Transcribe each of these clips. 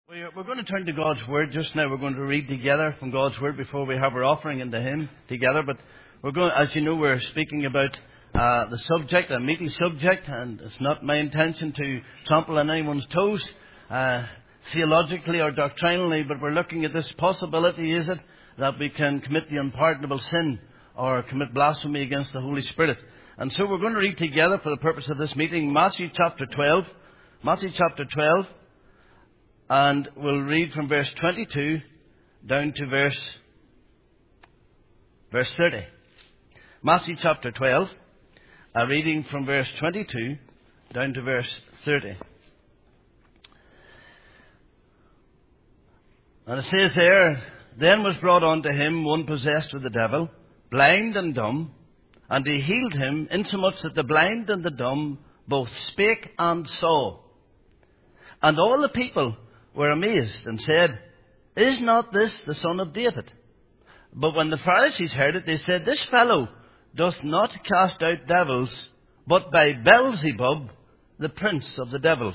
We're going to turn to God's Word just now. We're going to read together from God's Word before we have our offering into Him together. But we're going, as you know, we're speaking about the subject, a meaty subject, and it's not my intention to trample on anyone's toes, theologically or doctrinally, but we're looking at this possibility, is it, that we can commit the unpardonable sin or commit blasphemy against the Holy Spirit. And so we're going to read together for the purpose of this meeting Matthew chapter 12. Matthew chapter 12. And we'll read from verse 22 down to verse 30. Matthew chapter 12, reading from verse 22 down to verse 30. And it says there, "Then was brought unto him one possessed with the devil, blind and dumb, and he healed him, insomuch that the blind and the dumb both spake and saw. And all the people were amazed and said, Is not this the son of David? But when the Pharisees heard it, they said, This fellow doth not cast out devils, but by Beelzebub, the prince of the devils.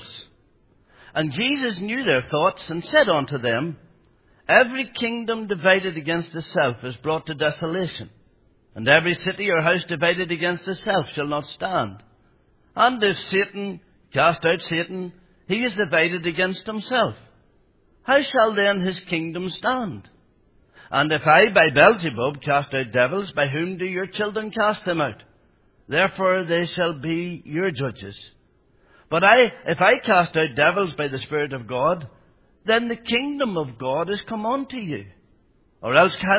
And Jesus knew their thoughts, and said unto them, Every kingdom divided against itself is brought to desolation, and every city or house divided against itself shall not stand. And if Satan cast out Satan, he is divided against himself. How shall then his kingdom stand? And if I by Beelzebub cast out devils, by whom do your children cast them out? Therefore they shall be your judges. But if I cast out devils by the Spirit of God, then the kingdom of God is come unto you. Or else how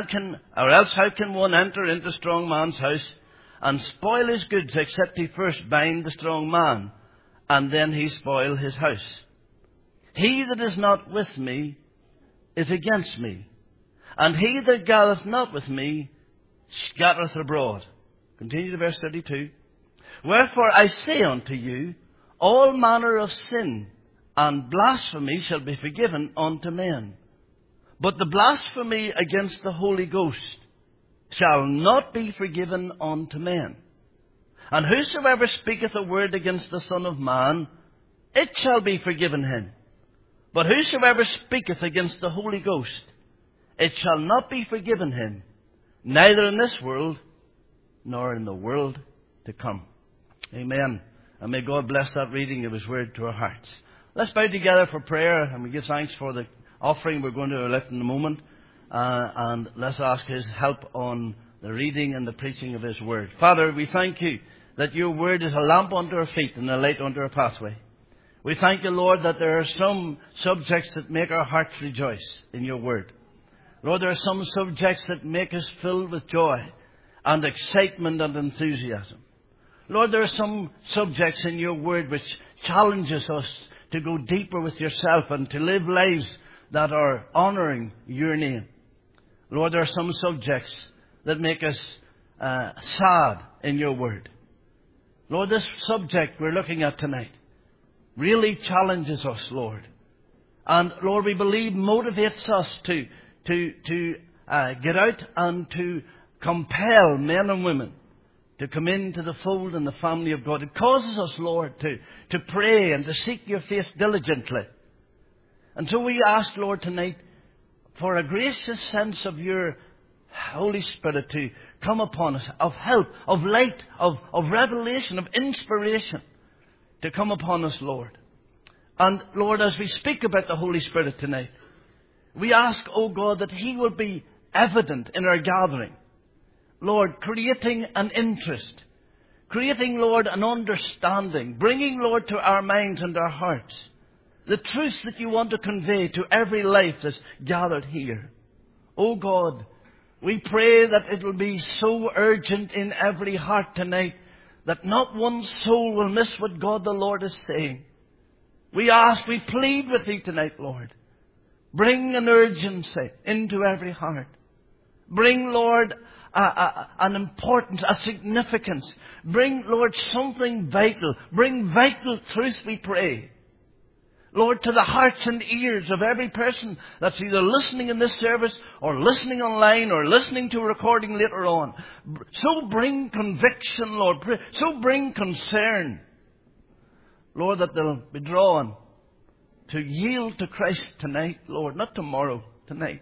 can one enter into a strong man's house and spoil his goods, except he first bind the strong man, and then he spoil his house? He that is not with me is against me, and he that gathereth not with me scattereth abroad." Continue to verse 32. "Wherefore I say unto you, all manner of sin and blasphemy shall be forgiven unto men. But the blasphemy against the Holy Ghost shall not be forgiven unto men. And whosoever speaketh a word against the Son of Man, it shall be forgiven him. But whosoever speaketh against the Holy Ghost, it shall not be forgiven him, neither in this world, nor in the world to come." Amen. And may God bless that reading of His Word to our hearts. Let's bow together for prayer, and we give thanks for the offering we're going to lift in a moment. And let's ask His help on the reading and the preaching of His Word. Father, we thank You that Your Word is a lamp unto our feet and a light unto our pathway. We thank You, Lord, that there are some subjects that make our hearts rejoice in Your Word. Lord, there are some subjects that make us filled with joy and excitement and enthusiasm. Lord, there are some subjects in Your Word which challenges us to go deeper with Yourself and to live lives that are honouring Your name. Lord, there are some subjects that make us sad in Your Word. Lord, this subject we're looking at tonight really challenges us, Lord. And Lord, we believe motivates us to get out and to compel men and women to come into the fold and the family of God. It causes us, Lord, to pray and to seek Your face diligently. And so we ask, Lord, tonight for a gracious sense of Your Holy Spirit to come upon us, of help, of light, of revelation, of inspiration to come upon us, Lord. And Lord, as we speak about the Holy Spirit tonight, we ask, O God, that He will be evident in our gathering. Lord, creating an interest, creating, Lord, an understanding, bringing, Lord, to our minds and our hearts the truths that You want to convey to every life that's gathered here. O God, we pray that it will be so urgent in every heart tonight that not one soul will miss what God the Lord is saying. We ask, we plead with Thee tonight, Lord. Bring an urgency into every heart. Bring, Lord, an importance, a significance. Bring, Lord, something vital. Bring vital truth, we pray. Lord, to the hearts and ears of every person that's either listening in this service or listening online or listening to a recording later on. So bring conviction, Lord. So bring concern. Lord, that they'll be drawn to yield to Christ tonight, Lord, not tomorrow, tonight.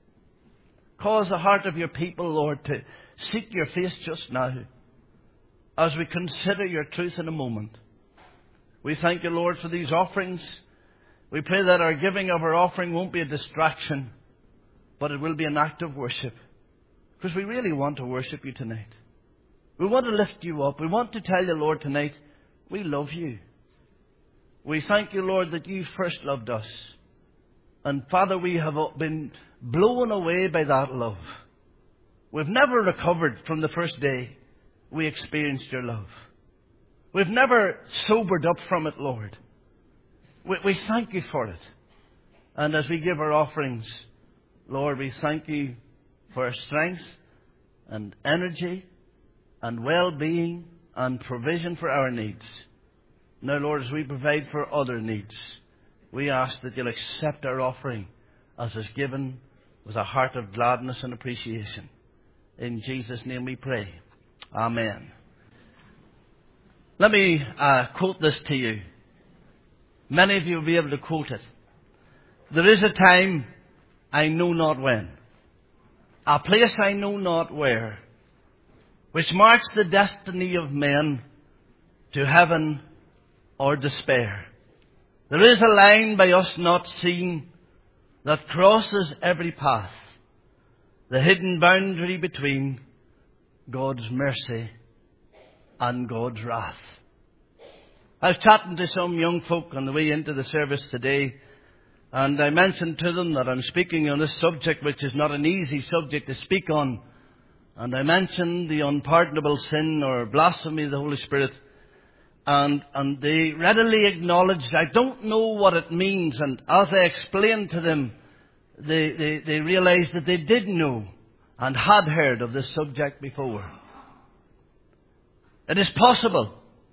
Cause the heart of your people, Lord, to seek your face just now as we consider your truth in a moment. We thank you, Lord, for these offerings. We pray that our giving of our offering won't be a distraction, but it will be an act of worship. Because we really want to worship you tonight. We want to lift you up. We want to tell you, Lord, tonight, we love you. We thank you, Lord, that you first loved us. And Father, we have been blown away by that love. We've never recovered from the first day we experienced your love. We've never sobered up from it, Lord. We thank you for it. And as we give our offerings, Lord, we thank you for our strength and energy and well-being and provision for our needs. Now, Lord, as we provide for other needs, we ask that you'll accept our offering as is given with a heart of gladness and appreciation. In Jesus' name we pray. Amen. Let me quote this to you. Many of you will be able to quote it. There is a time, I know not when, a place I know not where, which marks the destiny of men to heaven or despair. There is a line by us not seen that crosses every path, the hidden boundary between God's mercy and God's wrath. I was chatting to some young folk on the way into the service today, and I mentioned to them that I'm speaking on this subject, which is not an easy subject to speak on. And I mentioned the unpardonable sin or blasphemy of the Holy Spirit. And they readily acknowledged, I don't know what it means. And as I explained to them, they realized that they did know and had heard of this subject before. It is possible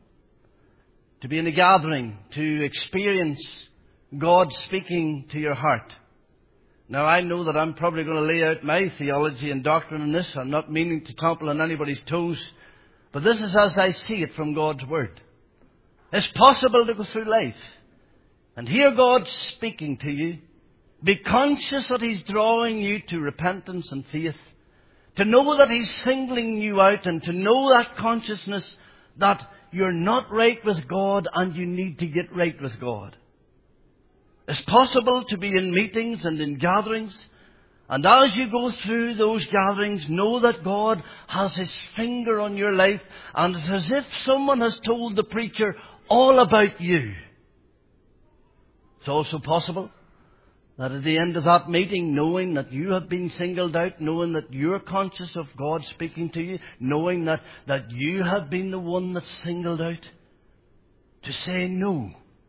to be in a gathering, to experience God speaking to your heart. Now, I know that I'm probably going to lay out my theology and doctrine on this. I'm not meaning to trample on anybody's toes. But this is as I see it from God's Word. It's possible to go through life and hear God speaking to you. Be conscious that He's drawing you to repentance and faith. To know that He's singling you out, and to know that consciousness that you're not right with God and you need to get right with God. It's possible to be in meetings and in gatherings, and as you go through those gatherings, know that God has His finger on your life, and it's as if someone has told the preacher all about you. It's also possible that at the end of that meeting, knowing that you have been singled out, knowing that you're conscious of God speaking to you, knowing that you have been the one that's singled out, to say no.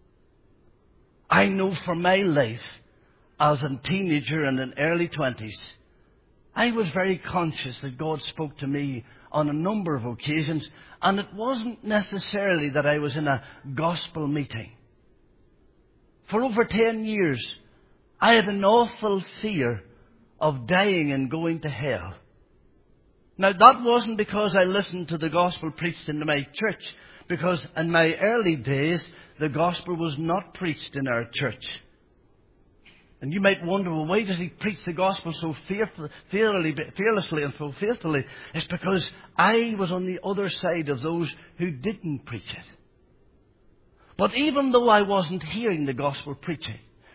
I know for my life, as a teenager and in early 20s, I was very conscious that God spoke to me on a number of occasions, and it wasn't necessarily that I was in a gospel meeting. For over 10 years, I had an awful fear of dying and going to hell. Now, that wasn't because I listened to the gospel preached in my church, because in my early days, the gospel was not preached in our church. And you might wonder, well, why does he preach the gospel so fearlessly and so faithfully? It's because I was on the other side of those who didn't preach it. But even though I wasn't hearing the gospel preached,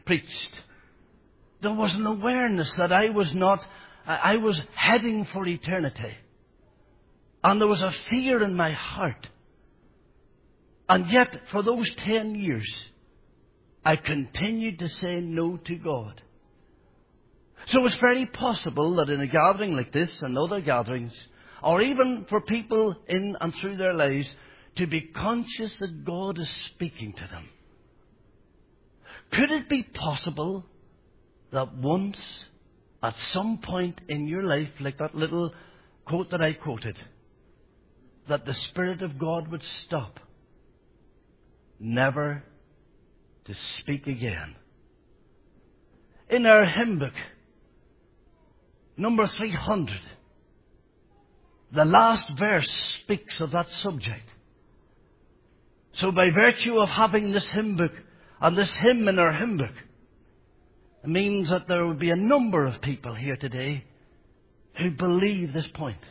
there was an awareness that I was heading for eternity. And there was a fear in my heart. And yet, for those 10 years, I continued to say no to God. So it's very possible that in a gathering like this and other gatherings, or even for people in and through their lives, to be conscious that God is speaking to them. Could it be possible that once, at some point in your life, like that little quote that I quoted, that the Spirit of God would stop, never to speak again? In our hymn book, number 300, the last verse speaks of that subject. So by virtue of having this hymn book And this hymn in our hymn book means that there will be a number of people here today who believe this point.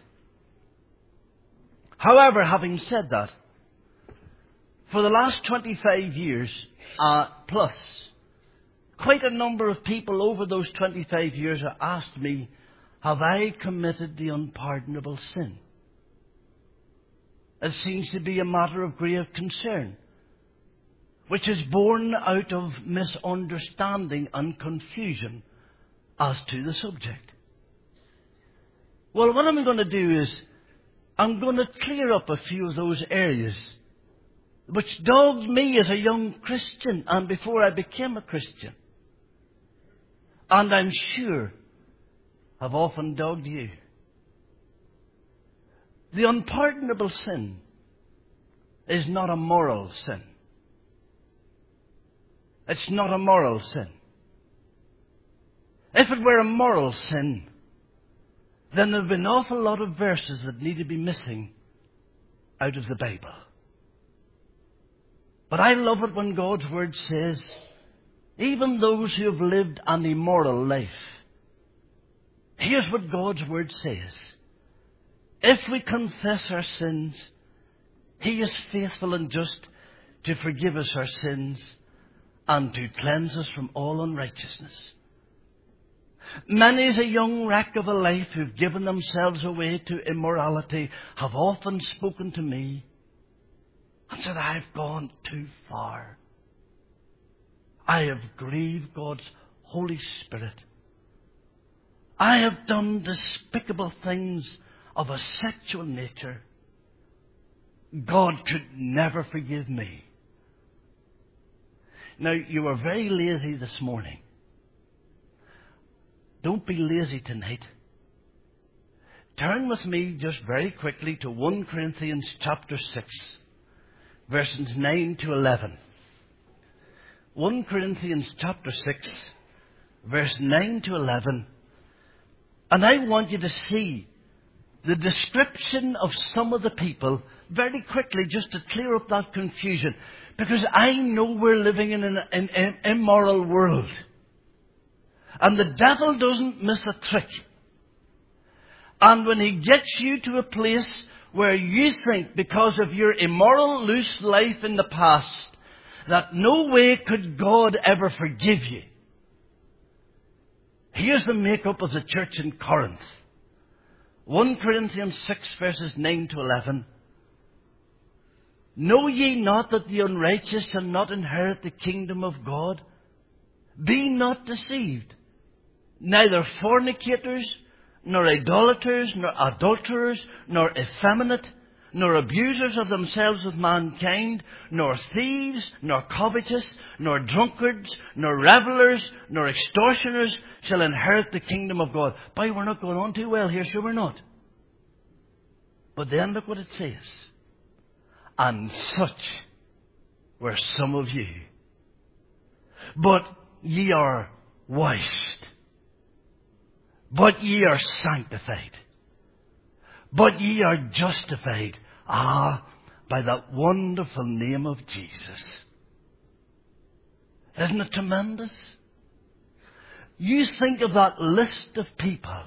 However, having said that, for the last 25 years plus, quite a number of people over those 25 years have asked me, have I committed the unpardonable sin? It seems to be a matter of grave concern, which is born out of misunderstanding and confusion as to the subject. Well, what I'm going to do is I'm going to clear up a few of those areas which dogged me as a young Christian and before I became a Christian. And I'm sure have often dogged you. The unpardonable sin is not a moral sin. It's not a moral sin. If it were a moral sin, then there would be an awful lot of verses that need to be missing out of the Bible. But I love it when God's Word says, even those who have lived an immoral life, here's what God's Word says. If we confess our sins, He is faithful and just to forgive us our sins and to cleanse us from all unrighteousness. Many as a young wreck of a life who've given themselves away to immorality have often spoken to me and said, I've gone too far. I have grieved God's Holy Spirit. I have done despicable things of a sexual nature. God could never forgive me. Now, you are very lazy this morning. Don't be lazy tonight. Turn with me just very quickly to 1 Corinthians chapter 6, verses 9 to 11. 1 Corinthians chapter 6, verse 9 to 11. And I want you to see the description of some of the people very quickly just to clear up that confusion. Because I know we're living in an immoral world. And the devil doesn't miss a trick. And when he gets you to a place where you think, because of your immoral, loose life in the past, that no way could God ever forgive you. Here's the makeup of the church in Corinth. 1 Corinthians 6 verses 9 to 11. Know ye not that the unrighteous shall not inherit the kingdom of God? Be not deceived. Neither fornicators, nor idolaters, nor adulterers, nor effeminate, nor abusers of themselves with mankind, nor thieves, nor covetous, nor drunkards, nor revellers, nor extortioners shall inherit the kingdom of God. Boy, we're not going on too well here, sure we're not. But then look what it says. And such were some of you. But ye are washed. But ye are sanctified. But ye are justified. By that wonderful name of Jesus. Isn't it tremendous? You think of that list of people.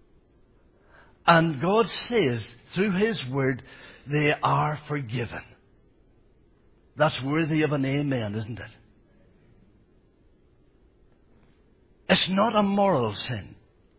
And God says, through His Word, they are forgiven. That's worthy of an amen, isn't it? It's not a moral sin.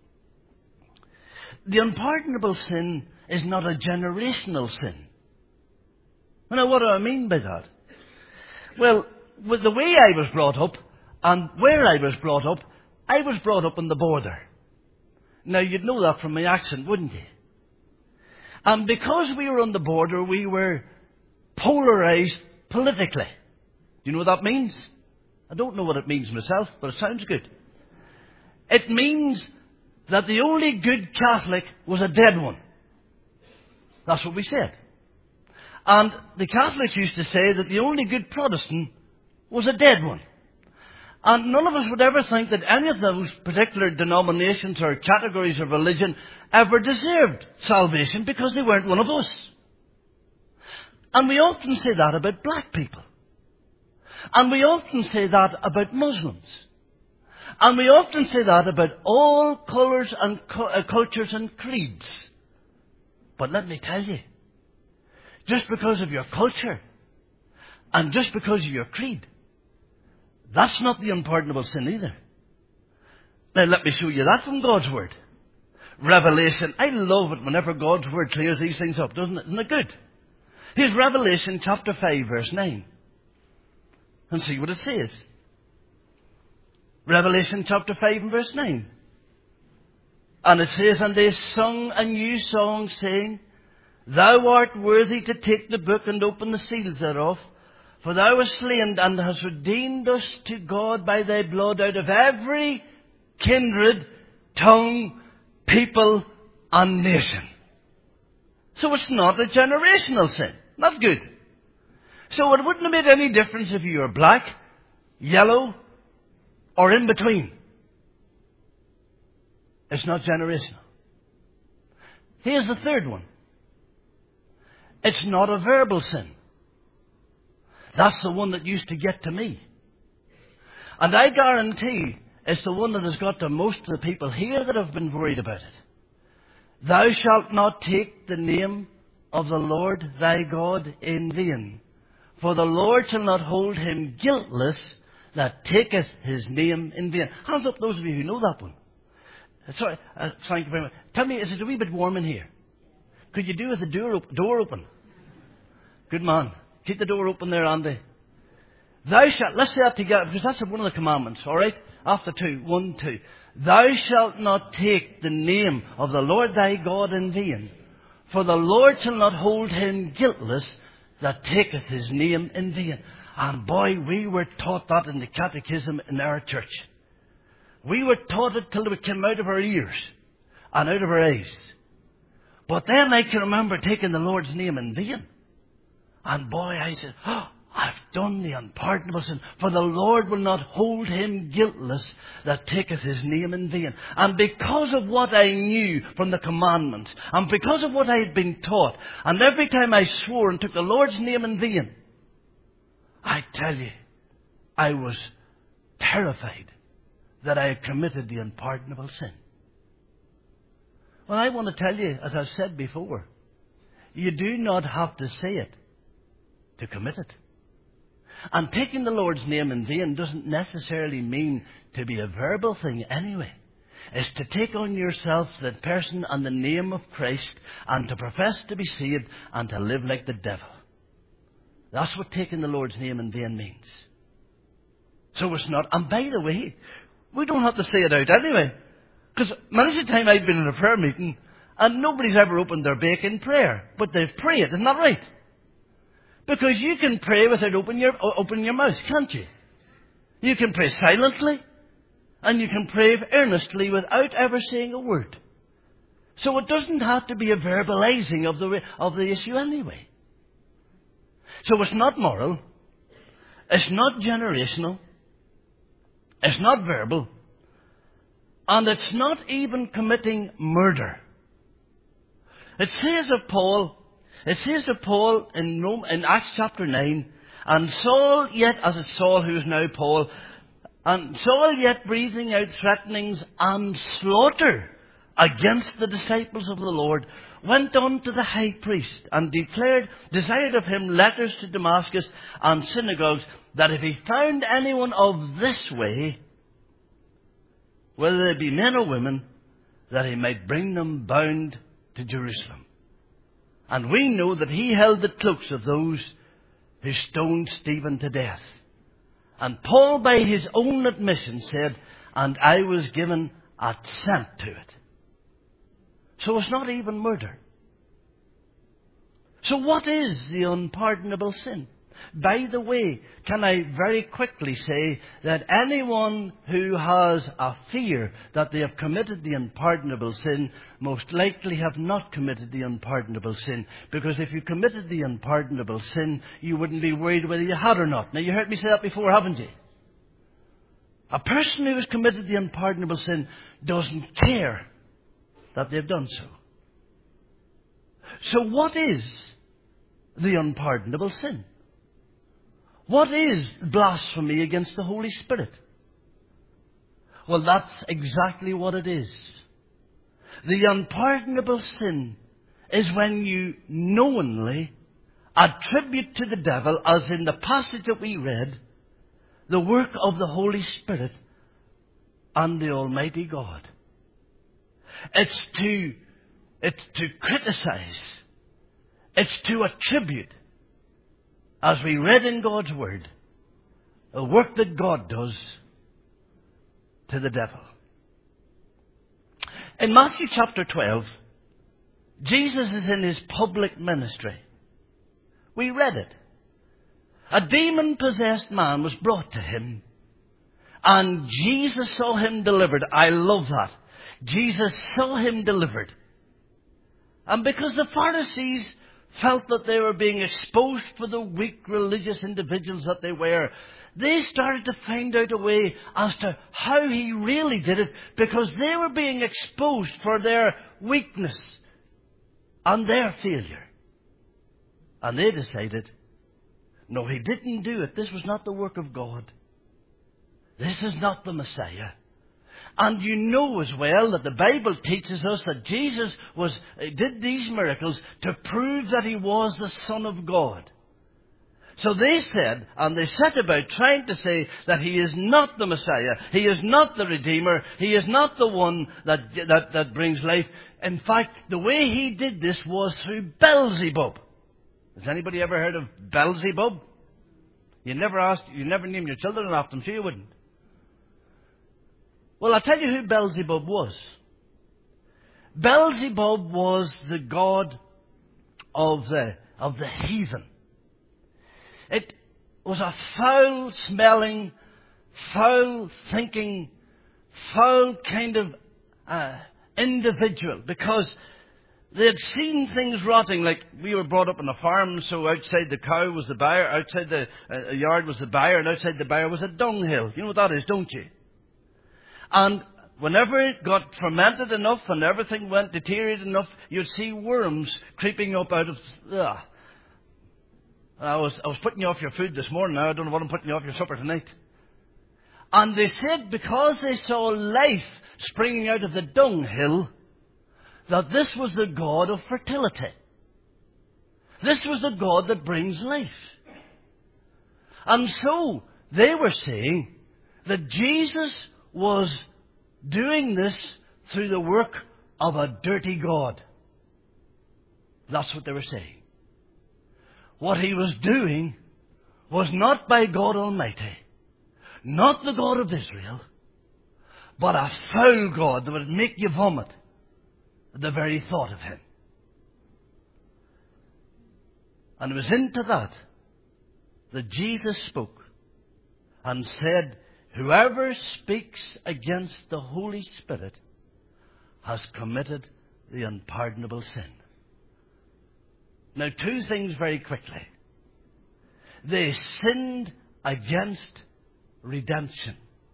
The unpardonable sin is not a generational sin. Now, what do I mean by that? Well, with the way I was brought up and where I was brought up on the border. Now, you'd know that from my accent, wouldn't you? And because we were on the border, we were polarized politically. Do you know what that means? I don't know what it means myself, but it sounds good. It means that the only good Catholic was a dead one. That's what we said. And the Catholics used to say that the only good Protestant was a dead one. And none of us would ever think that any of those particular denominations or categories of religion ever deserved salvation because they weren't one of us. And we often say that about black people. And we often say that about Muslims. And we often say that about all colours and cultures and creeds. But let me tell you, just because of your culture and just because of your creed, that's not the unpardonable sin either. Now let me show you that from God's Word. Revelation. I love it whenever God's Word clears these things up, doesn't it? Isn't it good? Here's Revelation chapter 5 verse 9. And see what it says. Revelation chapter 5 and verse 9. And it says, and they sung a new song, saying, Thou art worthy to take the book and open the seals thereof. For thou wast slain and hast redeemed us to God by thy blood out of every kindred, tongue, people, and nation. So it's not a generational sin. That's good. So it wouldn't have made any difference if you were black, yellow, or in between. It's not generational. Here's the third one. It's not a verbal sin. That's the one that used to get to me. And I guarantee it's the one that has got to most of the people here that have been worried about it. Thou shalt not take the name of the Lord thy God in vain. For the Lord shall not hold him guiltless that taketh his name in vain. Hands up those of you who know that one. Sorry, thank you very much. Tell me, is it a wee bit warm in here? Could you do with the door open? Good man. Keep the door open there, Andy. Thou shalt, let's say that together, because that's one of the commandments, alright? After 2, 1, 2. Thou shalt not take the name of the Lord thy God in vain. For the Lord shall not hold him guiltless that taketh his name in vain. And boy, we were taught that in the catechism in our church. We were taught it till it came out of our ears and out of our eyes. But then I can remember taking the Lord's name in vain. And boy, I said, I've done the unpardonable sin. For the Lord will not hold him guiltless that taketh his name in vain. And because of what I knew from the commandments, and because of what I had been taught, and every time I swore and took the Lord's name in vain, I tell you, I was terrified that I had committed the unpardonable sin. Well, I want to tell you, as I've said before, you do not have to say it to commit it. And taking the Lord's name in vain doesn't necessarily mean to be a verbal thing anyway. It's to take on yourself the person and the name of Christ and to profess to be saved and to live like the devil. That's what taking the Lord's name in vain means. So it's not. And by the way, we don't have to say it out anyway. Because many a time I've been in a prayer meeting and nobody's ever opened their bake in prayer. But they've prayed, isn't that right? Because you can pray without opening your mouth, can't you? You can pray silently. And you can pray earnestly without ever saying a word. So it doesn't have to be a verbalizing of the issue anyway. So it's not moral. It's not generational. It's not verbal. And it's not even committing murder. It says of Paul in Acts chapter 9, and Saul yet, as it's Saul who is now Paul, and Saul yet breathing out threatenings and slaughter against the disciples of the Lord, went on to the high priest and desired of him letters to Damascus and synagogues, that if he found anyone of this way, whether they be men or women, that he might bring them bound to Jerusalem. And we know that he held the cloaks of those who stoned Stephen to death. And Paul, by his own admission, said, and I was given assent to it. So it's not even murder. So what is the unpardonable sin? By the way, can I very quickly say that anyone who has a fear that they have committed the unpardonable sin most likely have not committed the unpardonable sin. Because if you committed the unpardonable sin, you wouldn't be worried whether you had or not. Now, you heard me say that before, haven't you? A person who has committed the unpardonable sin doesn't care that they've done so. So what is the unpardonable sin? What is blasphemy against the Holy Spirit? Well, that's exactly what it is. The unpardonable sin is when you knowingly attribute to the devil, as in the passage that we read, the work of the Holy Spirit and the Almighty God. It's to criticize. It's to attribute, as we read in God's Word, the work that God does to the devil. In Matthew chapter 12, Jesus is in his public ministry. We read it. A demon-possessed man was brought to him, and Jesus saw him delivered. I love that. Jesus saw him delivered. And because the Pharisees felt that they were being exposed for the weak religious individuals that they were, they started to find out a way as to how he really did it, because they were being exposed for their weakness and their failure. And they decided, no, he didn't do it. This was not the work of God. This is not the Messiah. And you know as well that the Bible teaches us that Jesus did these miracles to prove that he was the Son of God. So they said, and they set about trying to say that he is not the Messiah. He is not the Redeemer. He is not the one that brings life. In fact, the way he did this was through Beelzebub. Has anybody ever heard of Beelzebub? You never named your children after him, sure you wouldn't. Well, I'll tell you who Beelzebub was. Beelzebub was the god of the heathen. It was a foul-smelling, foul-thinking, foul kind of individual, because they had seen things rotting. Like, we were brought up on a farm, so outside the cow was the byre, outside the yard was the byre, and outside the byre was a dunghill. You know what that is, don't you? And whenever it got fermented enough and everything went deteriorated enough, you'd see worms creeping up out of... I was putting you off your food this morning. Now I don't know what I'm putting you off your supper tonight. And they said because they saw life springing out of the dunghill, that this was the god of fertility. This was the god that brings life. And so they were saying that Jesus was doing this through the work of a dirty god. That's what they were saying. What he was doing was not by God Almighty, not the God of Israel, but a foul god that would make you vomit at the very thought of him. And it was into that Jesus spoke and said, whoever speaks against the Holy Spirit has committed the unpardonable sin. Now, two things very quickly. They sinned against redemption.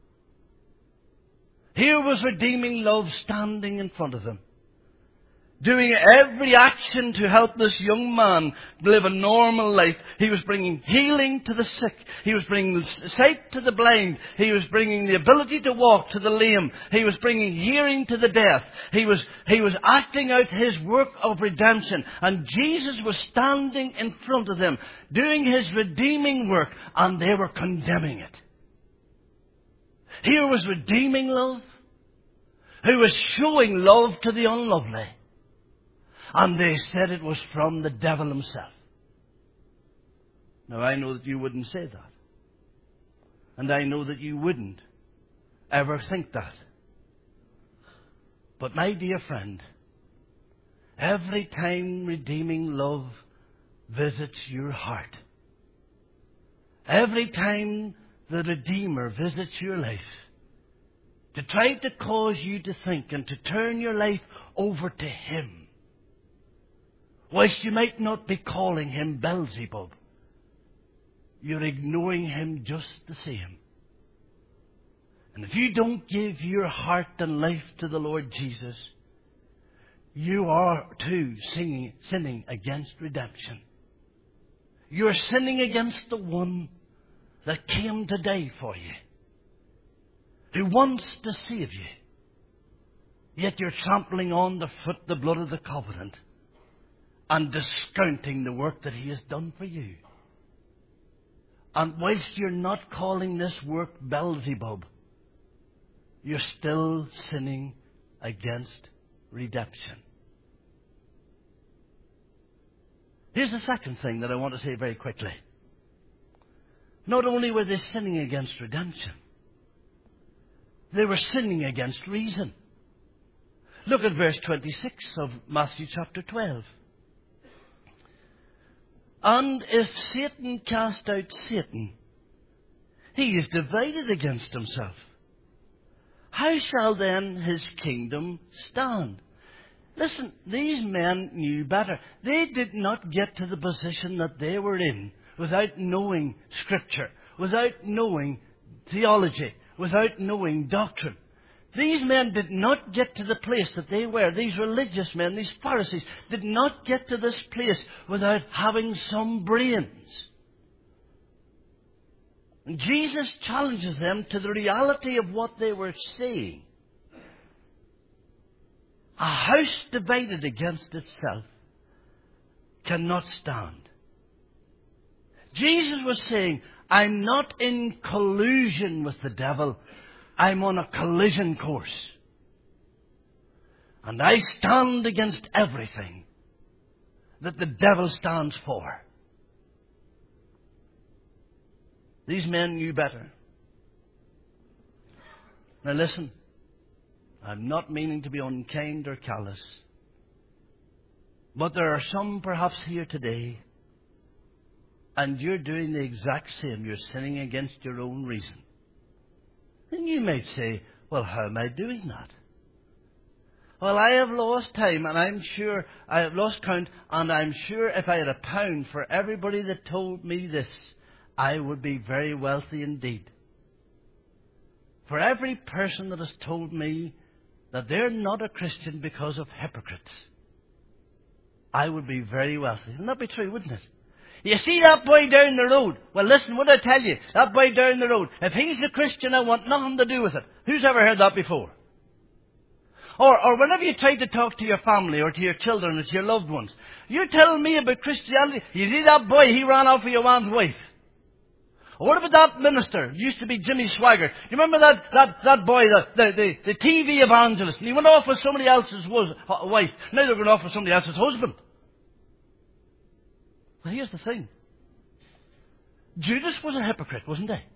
Here was redeeming love standing in front of them, doing every action to help this young man live a normal life. He was bringing healing to the sick. He was bringing sight to the blind. He was bringing the ability to walk to the lame. He was bringing hearing to the deaf. He was acting out his work of redemption. And Jesus was standing in front of them, doing his redeeming work, and they were condemning it. Here was redeeming love, who was showing love to the unlovely. And they said it was from the devil himself. Now, I know that you wouldn't say that. And I know that you wouldn't ever think that. But my dear friend, every time redeeming love visits your heart, every time the Redeemer visits your life, to try to cause you to think and to turn your life over to him, whilst you might not be calling him Beelzebub, you're ignoring him just the same. And if you don't give your heart and life to the Lord Jesus, you are too sinning against redemption. You're sinning against the one that came to die for you, who wants to save you, yet you're trampling on the foot the blood of the covenant and discounting the work that He has done for you. And whilst you're not calling this work Beelzebub, you're still sinning against redemption. Here's the second thing that I want to say very quickly. Not only were they sinning against redemption, they were sinning against reason. Look at verse 26 of Matthew chapter 12. And if Satan cast out Satan, he is divided against himself. How shall then his kingdom stand? Listen, these men knew better. They did not get to the position that they were in without knowing Scripture, without knowing theology, without knowing doctrine. These men did not get to the place that they were. These religious men, these Pharisees, did not get to this place without having some brains. And Jesus challenges them to the reality of what they were saying. A house divided against itself cannot stand. Jesus was saying, I'm not in collusion with the devil. I'm on a collision course. And I stand against everything that the devil stands for. These men knew better. Now listen, I'm not meaning to be unkind or callous, but there are some perhaps here today, and you're doing the exact same. You're sinning against your own reason. And you might say, well, how am I doing that? Well, I have lost time, and I'm sure I have lost count, and I'm sure if I had £1 for everybody that told me this, I would be very wealthy indeed. For every person that has told me that they're not a Christian because of hypocrites, I would be very wealthy. Wouldn't that be true, wouldn't it? You see that boy down the road? Well, listen, what I tell you, that boy down the road, if he's a Christian, I want nothing to do with it. Who's ever heard that before? Or whenever you try to talk to your family or to your children or to your loved ones, you're telling me about Christianity. You see that boy, he ran off with your man's wife. Or what about that minister? It used to be Jimmy Swaggart. You remember that boy, the TV evangelist, and he went off with somebody else's wife. Now they're going off with somebody else's husband. Well, here's the thing. Judas was a hypocrite, wasn't he?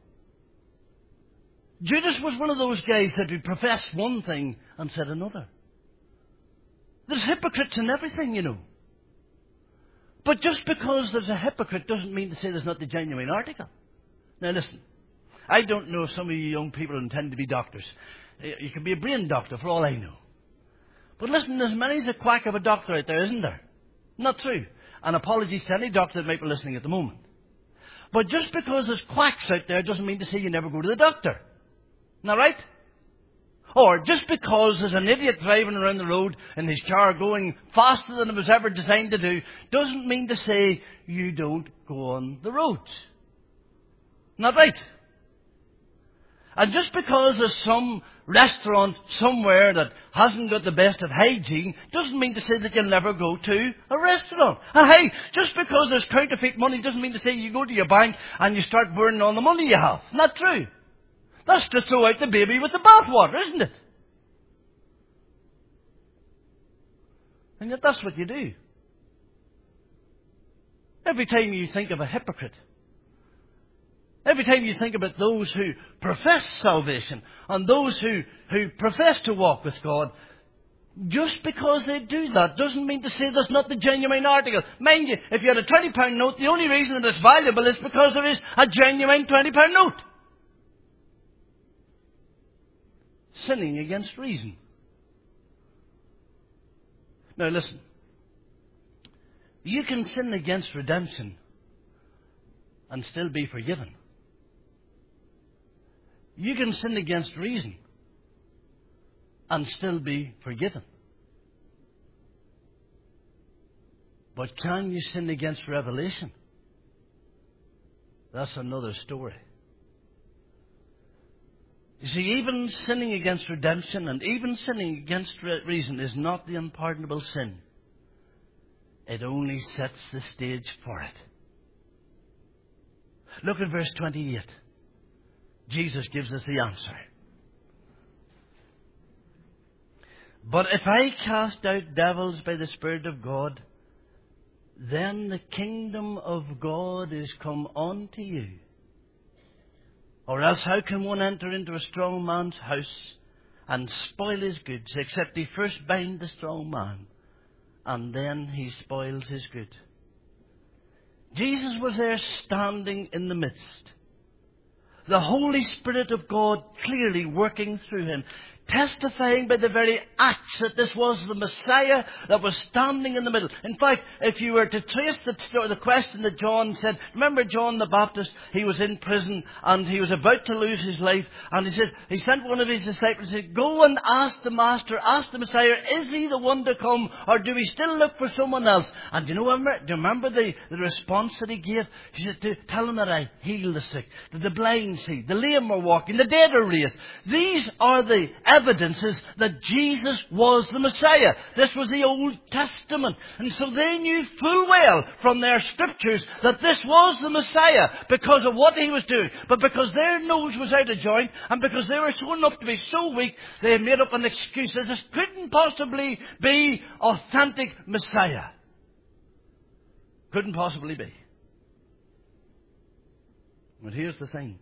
Judas was one of those guys that would profess one thing and said another. There's hypocrites in everything, you know. But just because there's a hypocrite doesn't mean to say there's not the genuine article. Now listen, I don't know if some of you young people intend to be doctors. You can be a brain doctor for all I know. But listen, there's many as a quack of a doctor out there, isn't there? Not true. And apologies to any doctor that might be listening at the moment. But just because there's quacks out there doesn't mean to say you never go to the doctor. Isn't that right? Or just because there's an idiot driving around the road in his car going faster than it was ever designed to do doesn't mean to say you don't go on the roads. Not right. And just because there's some restaurant somewhere that hasn't got the best of hygiene doesn't mean to say that you'll never go to a restaurant. And hey, just because there's counterfeit money doesn't mean to say you go to your bank and you start burning all the money you have. Not true. That's to throw out the baby with the bathwater, isn't it? And yet that's what you do. Every time you think of a hypocrite, every time you think about those who profess salvation and those who profess to walk with God, just because they do that doesn't mean to say there's not the genuine article. Mind you, if you had a £20 note, the only reason that it's valuable is because there is a genuine £20 note. Sinning against reason. Now listen, you can sin against redemption and still be forgiven. You can sin against reason and still be forgiven. But can you sin against revelation? That's another story. You see, even sinning against redemption and even sinning against reason is not the unpardonable sin. It only sets the stage for it. Look at verse 28. Jesus gives us the answer. But if I cast out devils by the Spirit of God, then the kingdom of God is come unto you. Or else how can one enter into a strong man's house and spoil his goods, except he first bind the strong man, and then he spoils his good? Jesus was there standing in the midst. The Holy Spirit of God clearly working through him, testifying by the very acts that this was the Messiah that was standing in the middle. In fact, if you were to trace the question that John said, remember John the Baptist, he was in prison and he was about to lose his life, and he said, he sent one of his disciples and said, go and ask the Master, ask the Messiah, is he the one to come, or do we still look for someone else? And do you remember the response that he gave? He said, tell him that I heal the sick, that the blind see, the lame are walking, the dead are raised. These are the evidences that Jesus was the Messiah. This was the Old Testament. And so they knew full well from their scriptures that this was the Messiah because of what he was doing. But because their nose was out of joint and because they were shown up to be so weak, they made up an excuse. This couldn't possibly be authentic Messiah. Couldn't possibly be. But here's the thing.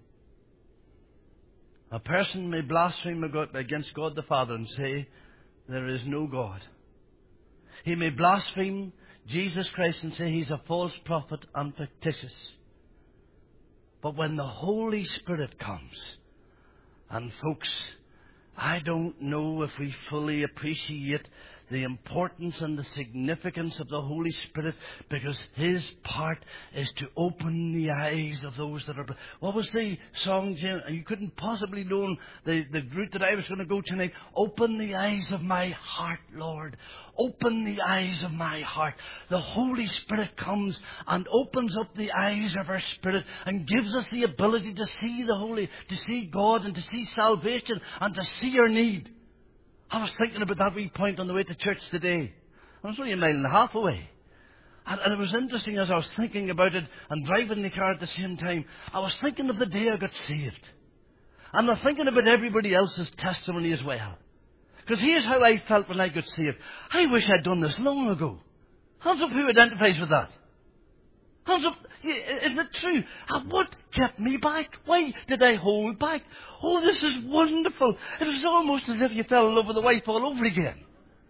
A person may blaspheme against God the Father and say, there is no God. He may blaspheme Jesus Christ and say he's a false prophet and fictitious. But when the Holy Spirit comes, and folks, I don't know if we fully appreciate the importance and the significance of the Holy Spirit, because his part is to open the eyes of those that are... What was the song, Jim? You couldn't possibly know the route that I was going to go tonight. Open the eyes of my heart, Lord. Open the eyes of my heart. The Holy Spirit comes and opens up the eyes of our spirit and gives us the ability to see to see God and to see salvation and to see our need. I was thinking about that wee point on the way to church today. I was only 1.5 miles away. And it was interesting as I was thinking about it and driving the car at the same time. I was thinking of the day I got saved. And I'm thinking about everybody else's testimony as well. Because here's how I felt when I got saved. I wish I'd done this long ago. Hands up who identifies with that. Hands up. Isn't it true? And what kept me back? Why did I hold back? Oh, this is wonderful. It was almost as if you fell in love with the wife all over again.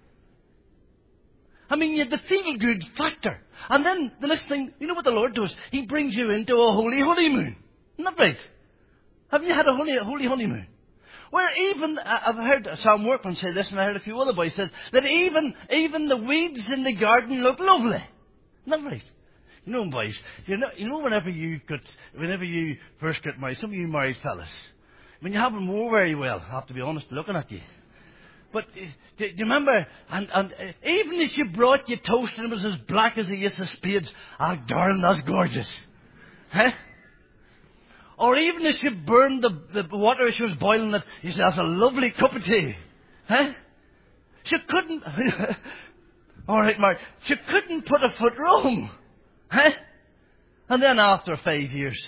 I mean, you had the feel-good factor. And then the next thing, you know what the Lord does? He brings you into a holy honeymoon. Isn't that right? Have you had a holy honeymoon? Where even, I've heard Sam Workman say this, and I heard a few other boys say that even the weeds in the garden look lovely. Isn't that right? You know, boys, you know whenever you first get married, some of you married fellas, when you haven't worn very well, I have to be honest looking at you. But do you remember, and even as you brought your toast and it was as black as the ace of spades, darling, that's gorgeous. Huh? Or even as you burned the water as she was boiling it, you said, that's a lovely cup of tea. Huh? She couldn't, all right, Mark, she couldn't put a foot wrong. Huh? And then after 5 years,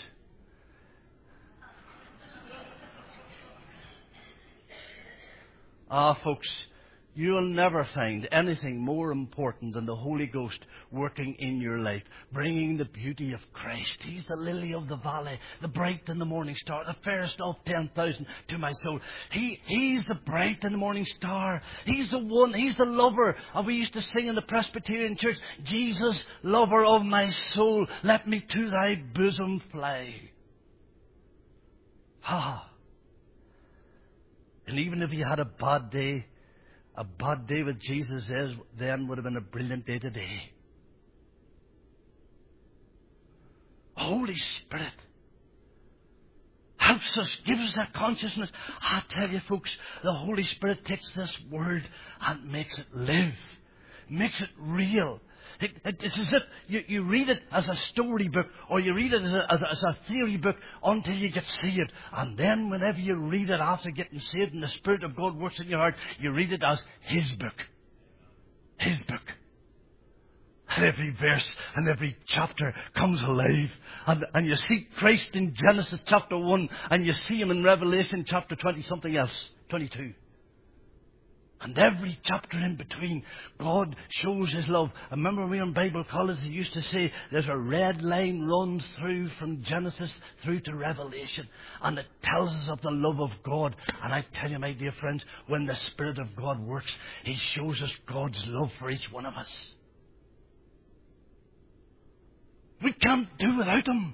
folks, you'll never find anything more important than the Holy Ghost working in your life, bringing the beauty of Christ. He's the lily of the valley, the bright and the morning star, the fairest of 10,000 to my soul. He's the bright and the morning star. He's the one, he's the lover. And we used to sing in the Presbyterian Church, Jesus, lover of my soul, let me to thy bosom fly. And even if you had a bad day with Jesus then would have been a brilliant day today. Holy Spirit helps us, gives us that consciousness. I tell you, folks, the Holy Spirit takes this word and makes it live, makes it real. It's as if you read it as a storybook, or you read it as a theory book until you get saved. And then whenever you read it after getting saved and the Spirit of God works in your heart, you read it as His book. His book. And every verse and every chapter comes alive. And you see Christ in Genesis chapter 1, and you see Him in Revelation chapter 20 something else, 22. And every chapter in between, God shows His love. I remember we in Bible college, they used to say there's a red line runs through from Genesis through to Revelation. And it tells us of the love of God. And I tell you, my dear friends, when the Spirit of God works, He shows us God's love for each one of us. We can't do without Him.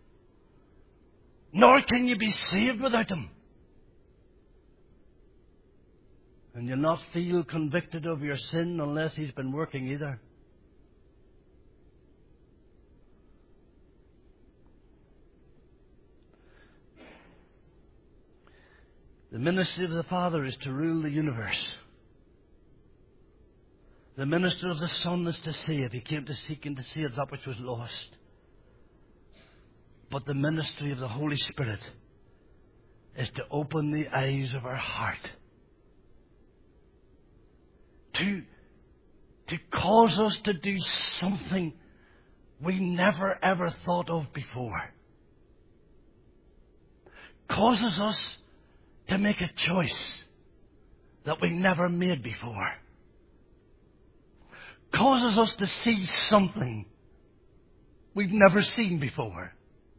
Nor can you be saved without Him. And you'll not feel convicted of your sin unless He's been working either. The ministry of the Father is to rule the universe. The ministry of the Son is to save. He came to seek and to save that which was lost. But the ministry of the Holy Spirit is to open the eyes of our heart. To cause us to do something we never ever thought of before. Causes us to make a choice that we never made before. Causes us to see something we've never seen before.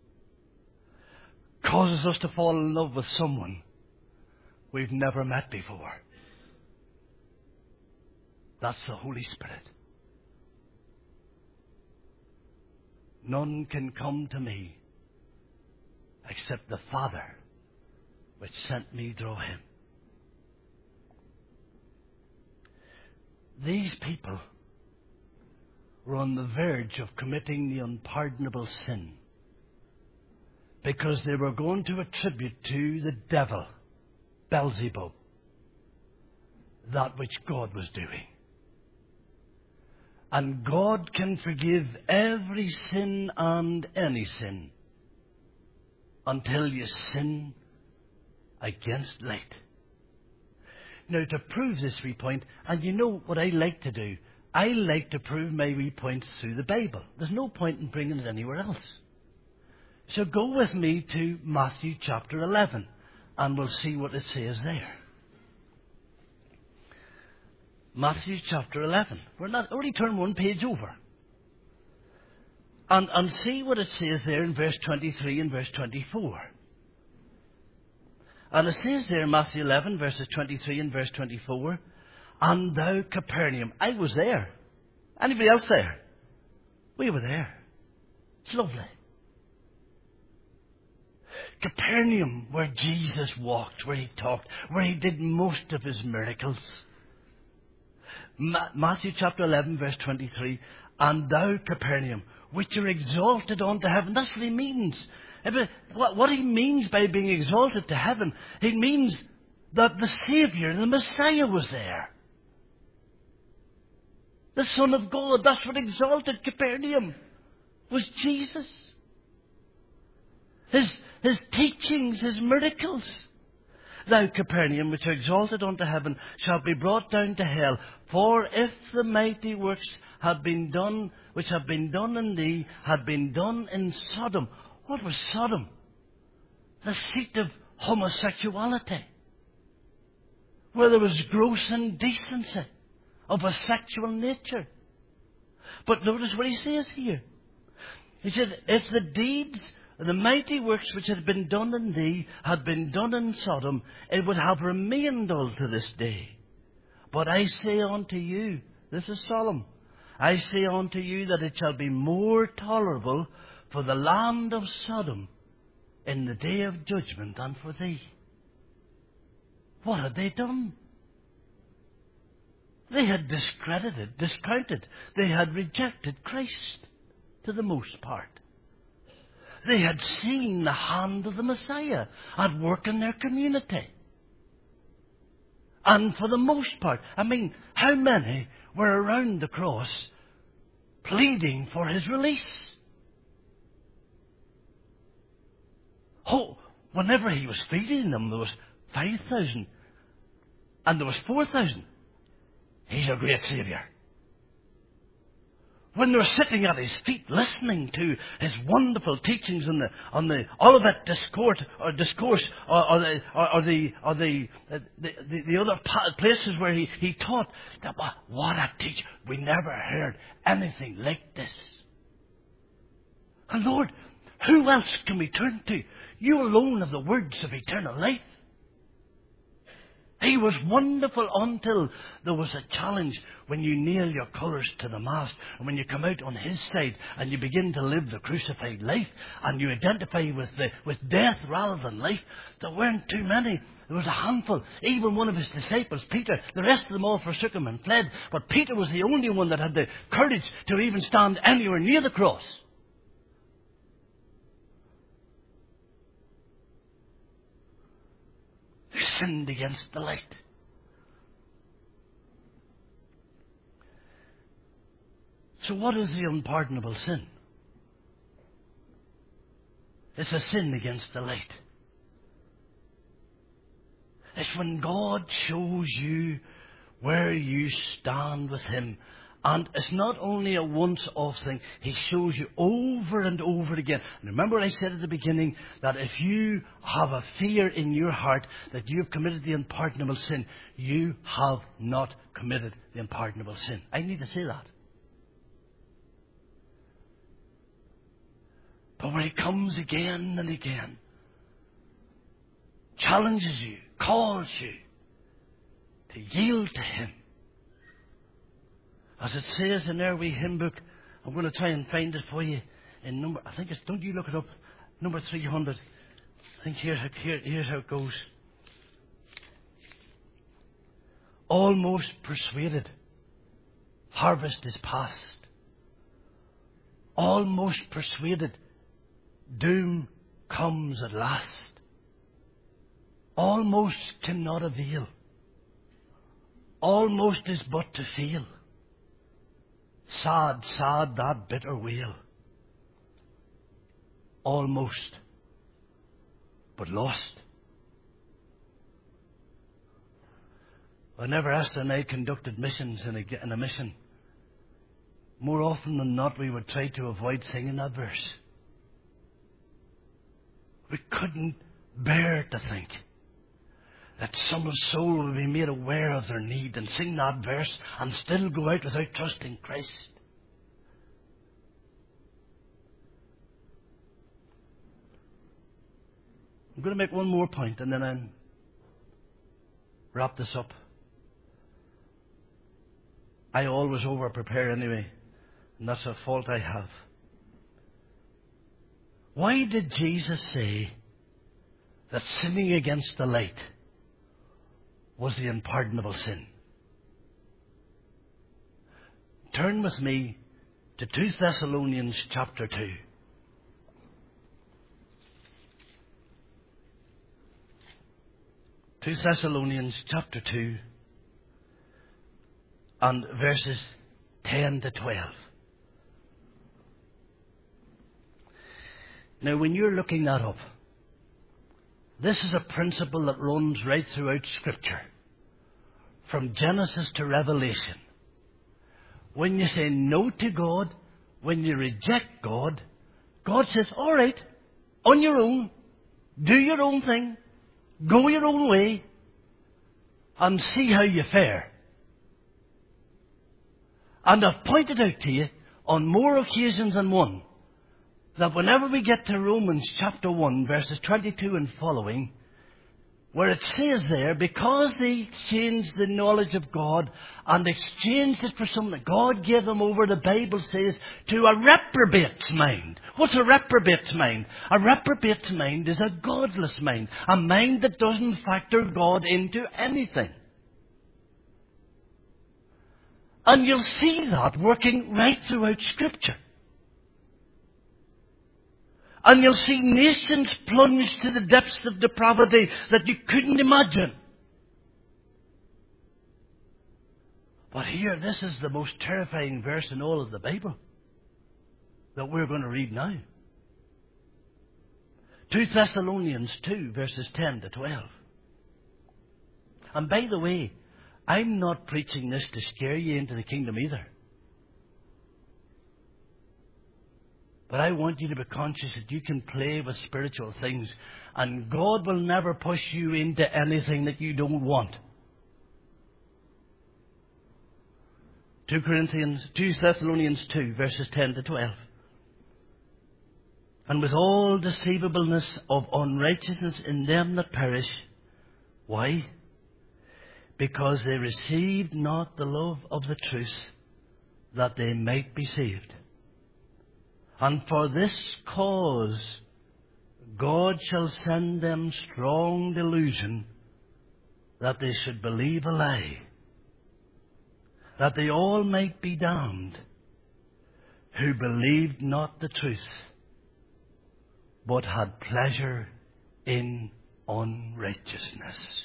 Causes us to fall in love with someone we've never met before. That's the Holy Spirit. None can come to me except the Father which sent me draw him. These people were on the verge of committing the unpardonable sin because they were going to attribute to the devil, Beelzebub, that which God was doing. And God can forgive every sin and any sin until you sin against light. Now, to prove this wee point, and you know what I like to do, I like to prove my wee points through the Bible. There's no point in bringing it anywhere else. So go with me to Matthew chapter 11, and we'll see what it says there. Matthew chapter 11. We're not already turned one page over. And see what it says there in verse 23 and verse 24. And it says there in Matthew 11, verses 23 and verse 24, "And thou, Capernaum," I was there. Anybody else there? We were there. It's lovely. Capernaum, where Jesus walked, where he talked, where he did most of his miracles. Matthew chapter 11, verse 23, "And thou, Capernaum, which are exalted unto heaven." That's what he means. What he means by being exalted to heaven, he means that the Saviour, the Messiah, was there. The Son of God. That's what exalted Capernaum was, Jesus. His teachings, his miracles. "Thou, Capernaum, which are exalted unto heaven, shalt be brought down to hell. For if the mighty works had been done, which have been done in thee, had been done in Sodom." What was Sodom? The seat of homosexuality, where there was gross indecency of a sexual nature. But notice what he says here. He said, "If the deeds, the mighty works which had been done in thee had been done in Sodom, it would have remained unto this day. But I say unto you," this is solemn, "I say unto you that it shall be more tolerable for the land of Sodom in the day of judgment than for thee." What had they done? They had discounted. They had rejected Christ to the most part. They had seen the hand of the Messiah at work in their community. And for the most part, I mean, how many were around the cross pleading for his release. Oh, whenever he was feeding them, there was 5,000 and there was 4,000. He's a great Saviour. When they were sitting at his feet listening to his wonderful teachings on the Olivet discourse or the other places where he taught, what a teacher. We never heard anything like this. And Lord, who else can we turn to? You alone have the words of eternal life. He was wonderful until there was a challenge when you nail your colours to the mast and when you come out on his side and you begin to live the crucified life and you identify with death rather than life. There weren't too many. There was a handful. Even one of his disciples, Peter, the rest of them all forsook him and fled. But Peter was the only one that had the courage to even stand anywhere near the cross. Who sinned against the light. So what is the unpardonable sin? It's a sin against the light. It's when God shows you where you stand with him. And it's not only a once-off thing. He shows you over and over again. And remember I said at the beginning that if you have a fear in your heart that you've committed the unpardonable sin, you have not committed the unpardonable sin. I need to say that. But when he comes again and again, challenges you, calls you to yield to him. As it says in our wee hymn book, I'm going to try and find it for you in number, I think it's, don't you look it up, number 300. I think here's how it goes. Almost persuaded, harvest is past. Almost persuaded, doom comes at last. Almost cannot avail. Almost is but to feel. Sad, sad that bitter wail. Almost, but lost. Whenever Esther and I conducted missions in a mission, more often than not we would try to avoid singing that verse. We couldn't bear to think that someone's soul will be made aware of their need and sing that verse and still go out without trusting Christ. I'm going to make one more point and then I'll wrap this up. I always over-prepare anyway, and that's a fault I have. Why did Jesus say that sinning against the light was the unpardonable sin? Turn with me to 2 Thessalonians chapter 2. 2 Thessalonians chapter 2 and verses 10 to 12. Now when you're looking that up, this is a principle that runs right throughout Scripture, from Genesis to Revelation. When you say no to God, when you reject God, God says, all right, on your own, do your own thing, go your own way, and see how you fare. And I've pointed out to you on more occasions than one that whenever we get to Romans chapter 1, verses 22 and following, where it says there, because they exchanged the knowledge of God and exchanged it for something that God gave them over, the Bible says, to a reprobate's mind. What's a reprobate's mind? A reprobate's mind is a godless mind, a mind that doesn't factor God into anything. And you'll see that working right throughout Scripture. And you'll see nations plunged to the depths of depravity that you couldn't imagine. But here, this is the most terrifying verse in all of the Bible. that we're going to read now. 2 Thessalonians 2, verses 10 to 12. And by the way, I'm not preaching this to scare you into the kingdom either. But I want you to be conscious that you can play with spiritual things, and God will never push you into anything that you don't want. 2 Thessalonians 2, verses 10 to 12. And with all deceivableness of unrighteousness in them that perish. Why? Because they received not the love of the truth, that they might be saved. And for this cause God shall send them strong delusion, that they should believe a lie, that they all might be damned, who believed not the truth, but had pleasure in unrighteousness.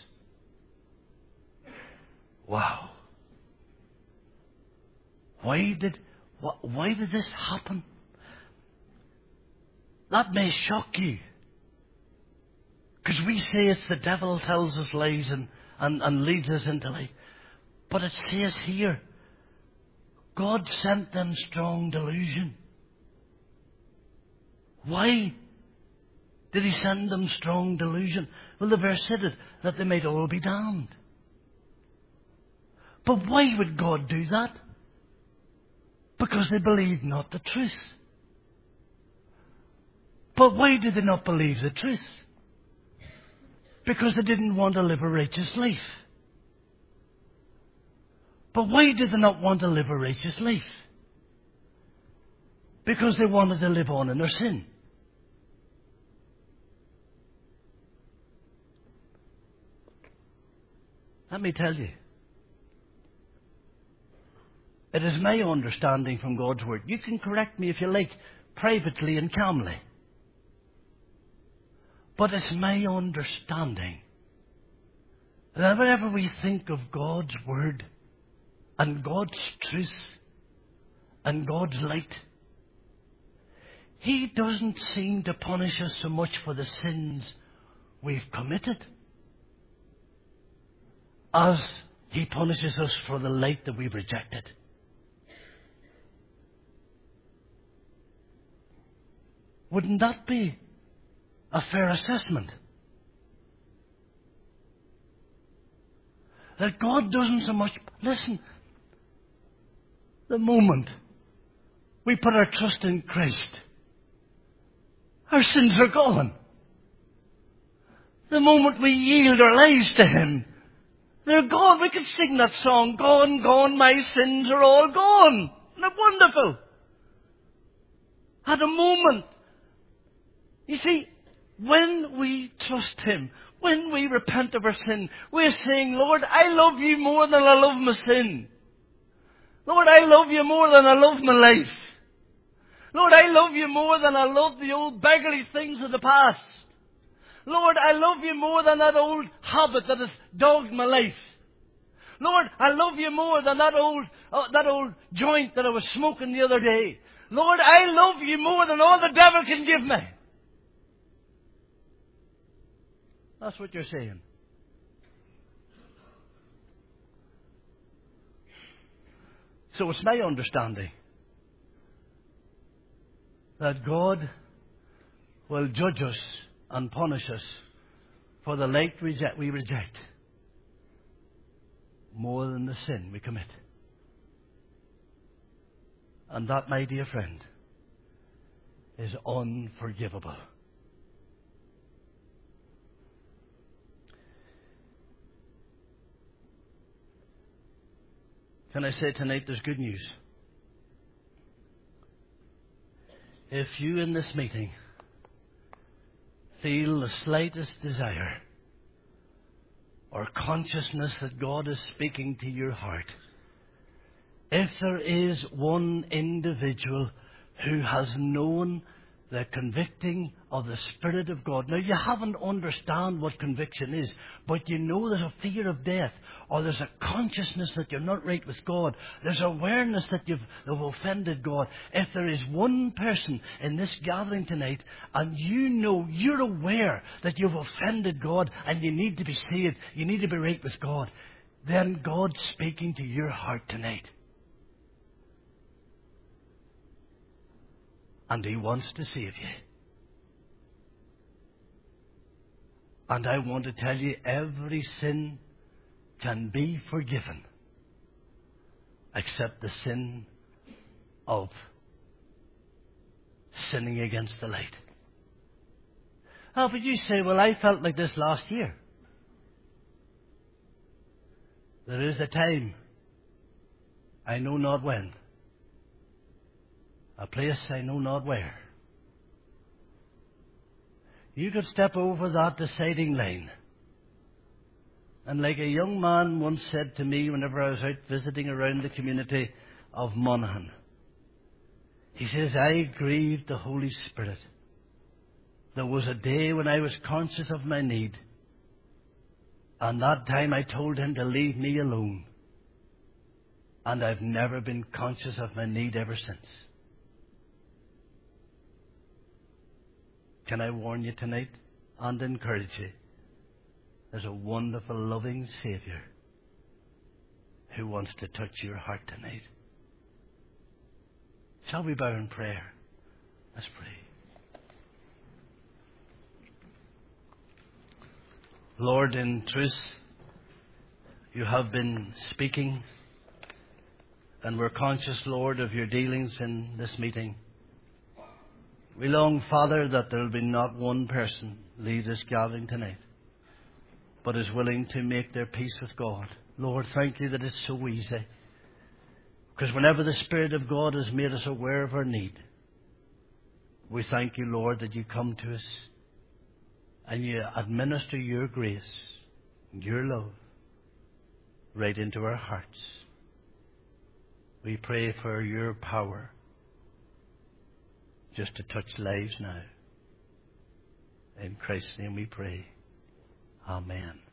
Wow. Why did this happen? That may shock you. Because we say it's the devil tells us lies and leads us into lie. But it says here, God sent them strong delusion. Why did he send them strong delusion? Well, the verse said it, that they might all be damned. But why would God do that? Because they believed not the truth. But why did they not believe the truth? Because they didn't want to live a righteous life. But why did they not want to live a righteous life? Because they wanted to live on in their sin. Let me tell you, it is my understanding from God's Word. You can correct me if you like, privately and calmly. But it's my understanding that whenever we think of God's Word and God's truth and God's light, He doesn't seem to punish us so much for the sins we've committed as He punishes us for the light that we've rejected. Wouldn't that be a fair assessment? That God doesn't so much... Listen, the moment we put our trust in Christ, our sins are gone. The moment we yield our lives to Him, they're gone. We could sing that song, "Gone, gone, my sins are all gone." Isn't it wonderful? At a moment. You see, when we trust Him, when we repent of our sin, we're saying, "Lord, I love you more than I love my sin. Lord, I love you more than I love my life. Lord, I love you more than I love the old beggarly things of the past. Lord, I love you more than that old habit that has dogged my life. Lord, I love you more than that old joint that I was smoking the other day. Lord, I love you more than all the devil can give me." That's what you're saying. So it's my understanding that God will judge us and punish us for the light we reject more than the sin we commit. And that, my dear friend, is unforgivable. Can I say tonight there's good news? If you in this meeting feel the slightest desire or consciousness that God is speaking to your heart, if there is one individual who has known the convicting of the Spirit of God. Now, you haven't understand what conviction is, but you know there's a fear of death, or there's a consciousness that you're not right with God. There's awareness that you've offended God. If there is one person in this gathering tonight, and you know, you're aware that you've offended God, and you need to be saved, you need to be right with God, then God's speaking to your heart tonight. And He wants to save you. And I want to tell you, every sin can be forgiven, except the sin of sinning against the light. Oh, but you say, well, I felt like this last year. There is a time, I know not when, a place I know not where. You could step over that deciding line. And like a young man once said to me whenever I was out visiting around the community of Monaghan, he says, I grieved the Holy Spirit. There was a day when I was conscious of my need, and that time I told Him to leave me alone. And I've never been conscious of my need ever since. Can I warn you tonight and encourage you? There's a wonderful, loving Saviour who wants to touch your heart tonight. Shall we bow in prayer? Let's pray. Lord, in truth, You have been speaking, and we're conscious, Lord, of Your dealings in this meeting. We long, Father, that there will be not one person leave this gathering tonight, but is willing to make their peace with God. Lord, thank You that it's so easy. Because whenever the Spirit of God has made us aware of our need, we thank You, Lord, that You come to us and You administer Your grace and Your love right into our hearts. We pray for Your power just to touch lives now. In Christ's name we pray. Amen.